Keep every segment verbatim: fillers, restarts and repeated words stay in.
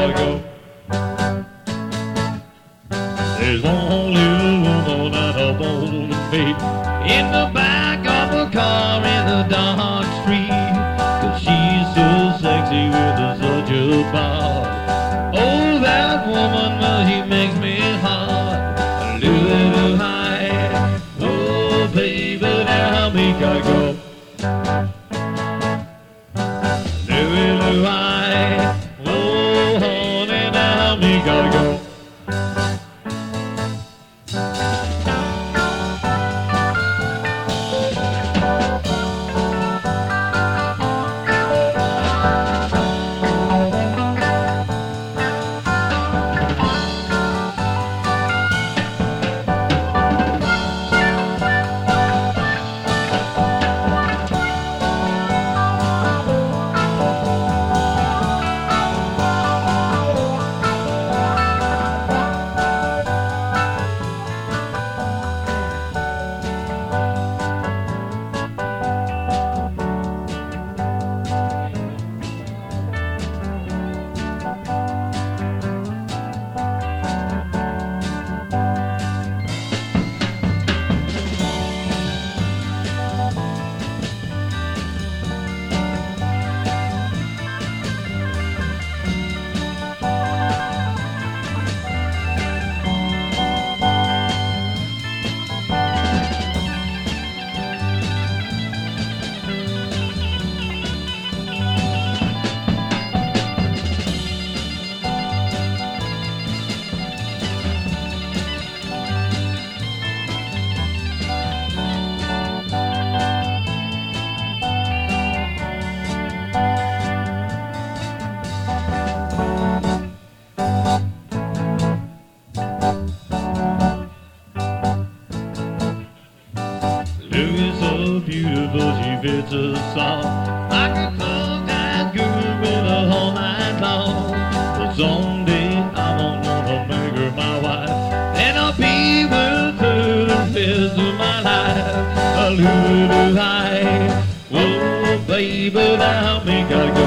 gotta go. There's one little woman that I want to meet in the back of a car in a dark street, 'cause she's so sexy with a, such a body. Oh, that woman, well, she makes me hot. Little high, oh baby, now me gotta go. Little high, oh honey, now me gotta go. Louie's so beautiful, she fits a song. I could cook that girl with her all night long. But someday I'm gonna make her my wife, and I'll be with her the rest of my life. A little high, whoa baby, now me gotta go.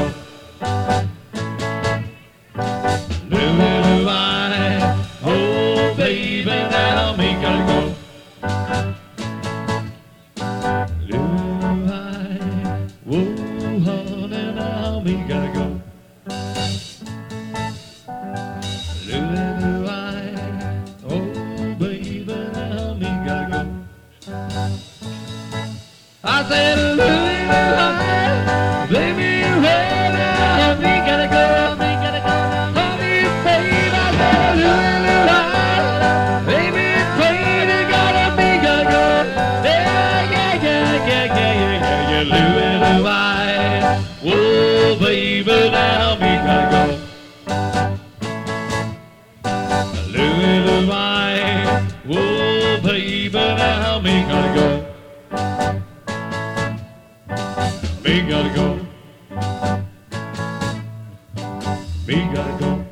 Little high, oh baby, now me gotta go. Whoa, honey, now me gotta go. Little high, oh baby, now me gotta go. I said, little high, baby, now me gotta go, me gotta go. Honey, baby, I said, little high, baby, baby, gotta me gotta go. Yeah, yeah, yeah, yeah, yeah, yeah, yeah, little high. Whoa, baby, now me gotta go. Little high, whoa, baby, now me gotta go. Me gotta go. Me gotta go.